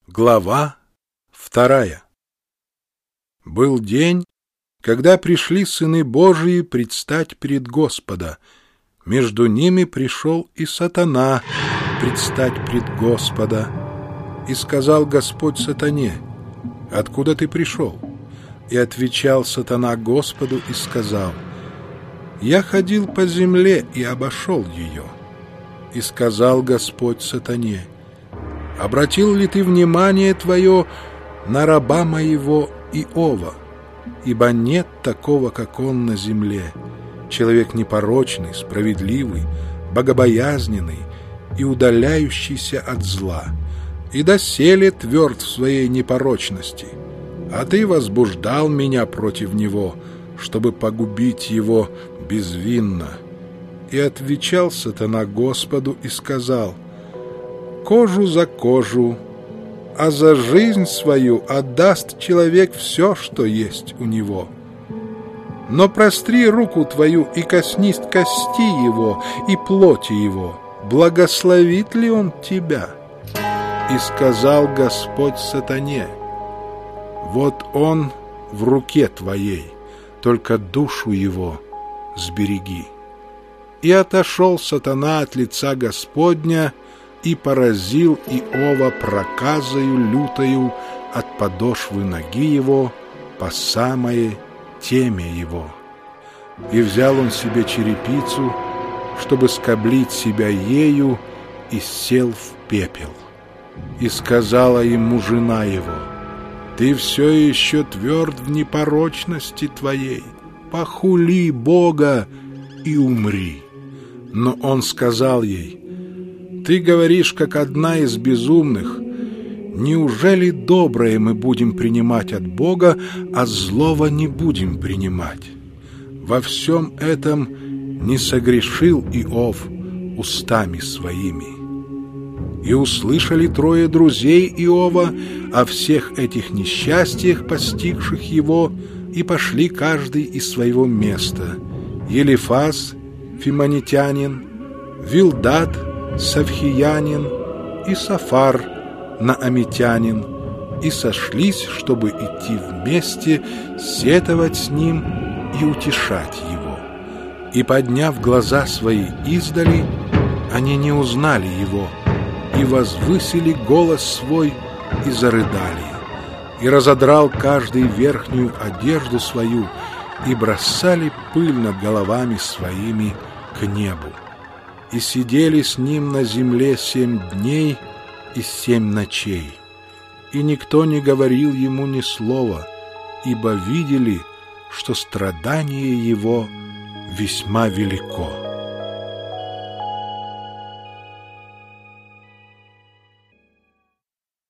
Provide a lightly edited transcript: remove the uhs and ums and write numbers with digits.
Глава 2. Был день, когда пришли сыны Божии предстать пред Господа. Между ними пришел и сатана предстать пред Господа. И сказал Господь сатане: «Откуда ты пришел?» И отвечал сатана Господу и сказал: «Я ходил по земле и обошел ее». И сказал Господь сатане: «Обратил ли ты внимание твое на раба моего Иова? Ибо нет такого, как он на земле, человек непорочный, справедливый, богобоязненный и удаляющийся от зла, и доселе тверд в своей непорочности. А ты возбуждал меня против него, чтобы погубить его безвинно». И отвечал сатана Господу и сказал: «Кожу за кожу, а за жизнь свою отдаст человек все, что есть у него. Но простри руку твою и коснись кости его и плоти его, благословит ли он тебя?» И сказал Господь сатане: «Вот он в руке твоей, только душу его сбереги». И отошел сатана от лица Господня и поразил Иова проказою лютою от подошвы ноги его по самое темя его. И взял он себе черепицу, чтобы скоблить себя ею, и сел в пепел. И сказала ему жена его: «Ты все еще тверд в непорочности твоей, похули Бога и умри». Но он сказал ей: «Ты говоришь, как одна из безумных. Неужели доброе мы будем принимать от Бога, а злого не будем принимать? Во всем этом не согрешил Иов устами своими». И услышали трое друзей Иова о всех этих несчастьях, постигших его, и пошли каждый из своего места: Елифаз фимонитянин, Вилдад савхиянин и Сафар наамитянин, и сошлись, чтобы идти вместе, сетовать с ним и утешать его. И, подняв глаза свои издали, они не узнали его, и возвысили голос свой и зарыдали. И разодрал каждый верхнюю одежду свою, и бросали пыль над головами своими к небу. И сидели с ним на земле 7 дней и 7 ночей. И никто не говорил ему ни слова, ибо видели, что страдание его весьма велико.